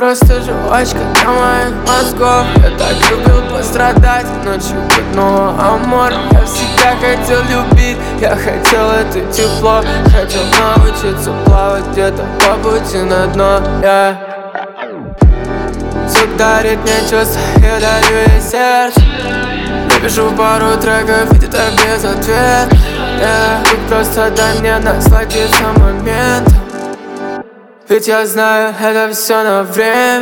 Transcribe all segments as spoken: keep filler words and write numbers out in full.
просто жвачка для моих мозгов. Я так любил пострадать, ночью пятнуло амор. Я всегда хотел любить, я хотел это тепло. Хотел научиться плавать где-то по пути на дно. yeah. Звук дарит мне чувства, я дарю ей сердце. Напишу пару треков, ведь это без ответа. yeah. Тут просто дай мне насладиться моментом, ведь я знаю, это все на время.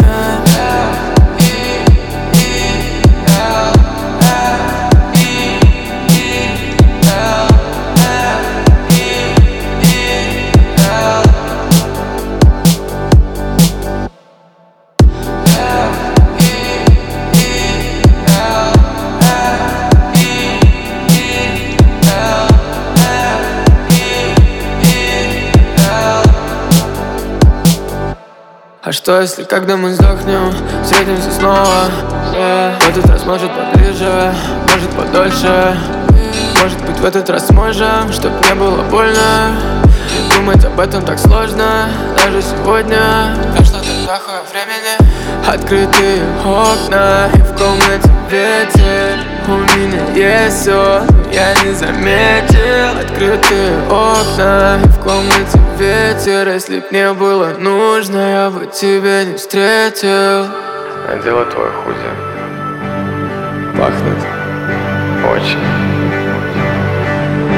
А что если, когда мы сдохнем, встретимся снова? yeah. В этот раз может поближе, может подольше. Может быть в этот раз сможем, чтоб не было больно. Думать об этом так сложно, даже сегодня. Прошло так плохое времени. Открытые окна и в комнате ветер. У меня есть все, но я не заметил. Открытые окна и в комнате ветер. Если б мне было нужно, я бы тебя не встретил. Надела твой худи. Пахнет Очень.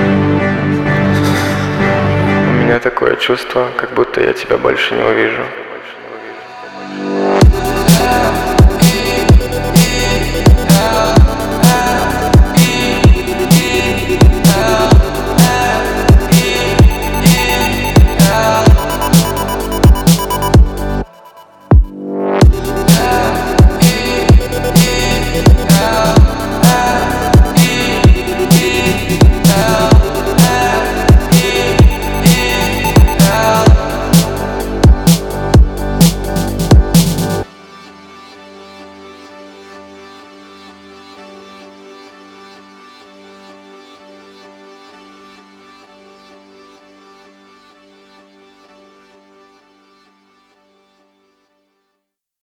У меня такое чувство, как будто я тебя больше не увижу.